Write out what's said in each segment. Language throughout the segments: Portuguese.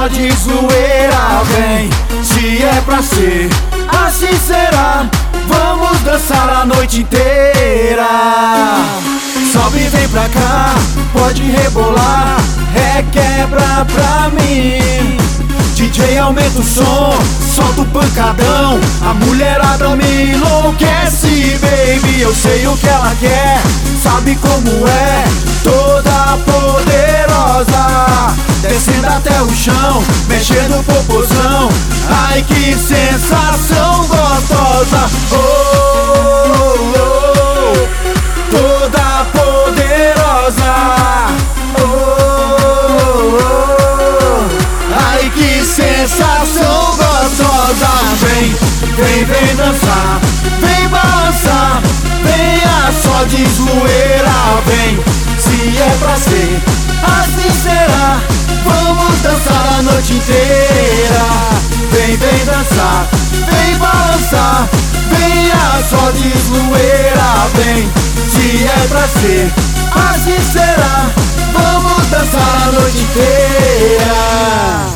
só de zoeira. Vem, se é pra ser, assim será. Vamos dançar a noite inteira. Sobe, vem pra cá, pode rebolar, requebra pra mim. DJ aumenta o som, solta o pancadão, a mulherada me enlouquece, baby. Eu sei o que ela quer, sabe como é, toda poderosa, descendo até o chão, mexendo o popozão. Ai, que sensação gostosa. Oh, oh, oh, toda poderosa. Oh, oh, oh, ai, que sensação gostosa. Vem, vem, vem dançar, vem balançar, venha só de zoeira. Vem, se é pra ser, assim será. Vamos dançar a noite inteira. Vem, vem dançar, vem balançar, venha só de zoeira. Vem, se é pra ser, assim será. Vamos dançar a noite inteira.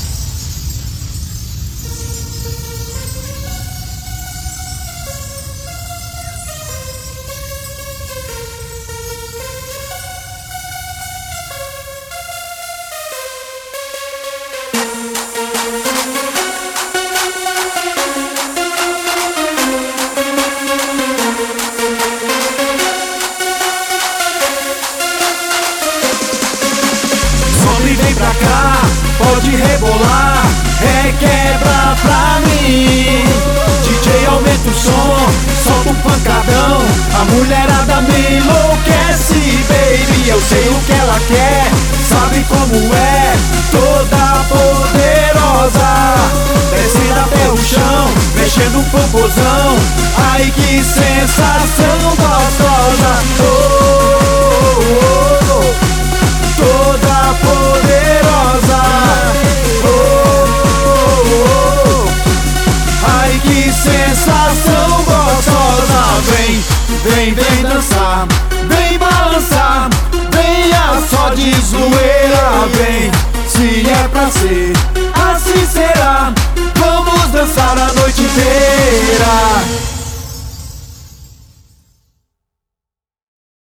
Vem pra cá, pode rebolar, requebra pra mim. DJ aumenta o som, solta um pancadão, a mulherada me enlouquece, baby. Eu sei o que ela quer, sabe como é, toda poderosa, descendo até o chão, mexendo um popozão. Ai, que sensação gostosa. Oh, oh, oh, toda poderosa. Oh, oh, oh, ai, que sensação gostosa. Vem, vem, vem dançar, vem balançar, venha só de zoeira. Vem, se é pra ser, assim será. Vamos dançar a noite inteira.